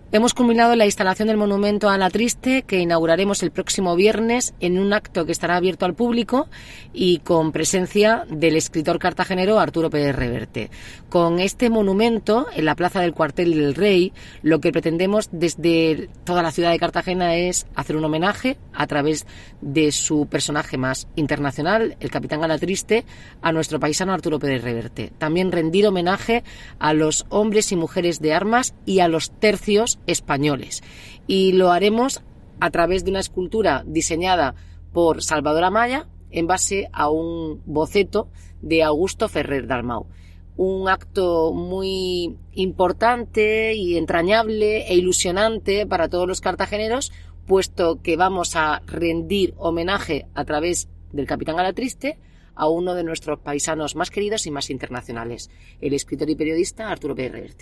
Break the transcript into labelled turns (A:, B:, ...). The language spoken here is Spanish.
A: Hemos culminado la instalación del monumento a la Triste, que inauguraremos el próximo viernes en un acto que estará abierto al público y con presencia del escritor cartagenero Arturo Pérez Reverte. Con este monumento, en la Plaza del Cuartel del Rey, lo que pretendemos desde toda la ciudad de Cartagena es hacer un homenaje a través de su personaje más internacional, el capitán Galatriste, a nuestro paisano Arturo Pérez Reverte. También rendir homenaje a los hombres y mujeres de armas y a los tercios españoles, y lo haremos a través de una escultura diseñada por Salvador Amaya en base a un boceto de Augusto Ferrer Dalmau. Un acto muy importante y entrañable e ilusionante para todos los cartageneros, puesto que vamos a rendir homenaje a través del capitán Galatriste a uno de nuestros paisanos más queridos y más internacionales, el escritor y periodista Arturo Pérez Reverte.